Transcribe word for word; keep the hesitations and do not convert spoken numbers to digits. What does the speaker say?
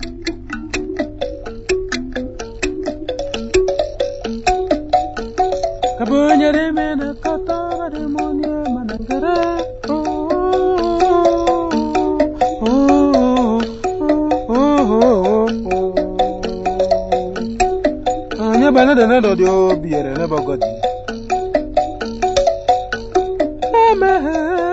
Kabunya de mena kata de monia manangara. Anya bana de na do dio biere na bagodi. Amen.